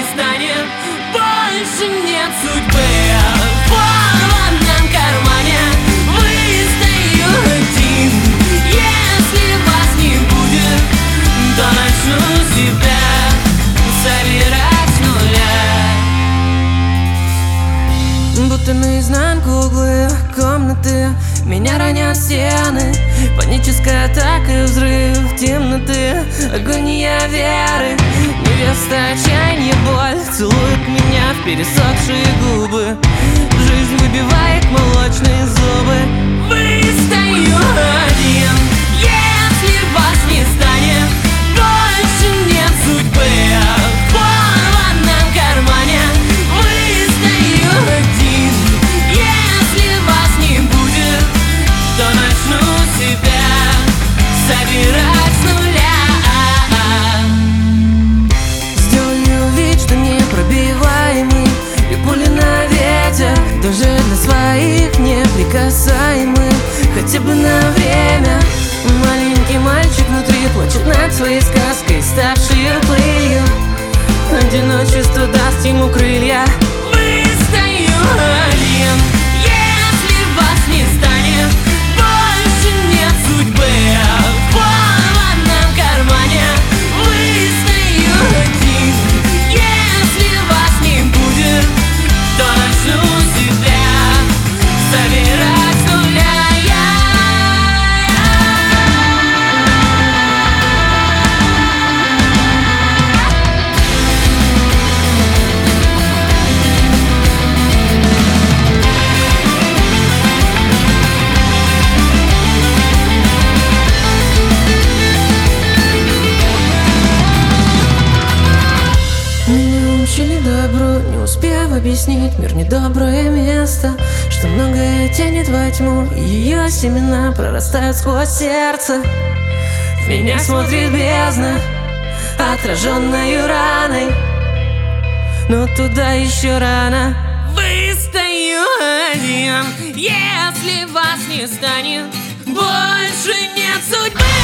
не станет, больше нет судьбы. В порванном кармане выстою один. Если вас не будет, то начну себя собирать с нуля. Будто наизнанку углы комнаты меня ранят стены. Паническая атака, взрыв темноты, агония веры. Невеста, отчаяние, боль целует меня в пересохшие губы. Жизнь выбивает молочные зубы. Выстою один. Если вас не станет, больше нет судьбы. В порванном кармане выстою один. Если вас не будет, то начну себя собирать с нуля. Сделаю вид, что непробиваемый, и пули на ветер, даже для своих неприкасаемых, хотя бы на время. Маленький мальчик внутри плачет над своей сказкой, ставшей пылью. Одиночество даст ему крылья. Выстою один. Если вас не станет, больше нет судьбы. В порванном кармане выстою один. Если вас не будет, то начну себя собирать с нуля. Учили добру, не успев объяснить, мир недоброе место, что многое тянет во тьму, и ее семена прорастают сквозь сердце. В меня смотрит бездна, отраженную раной, но туда еще рано. Выстою один. Если вас не станет, больше нет судьбы.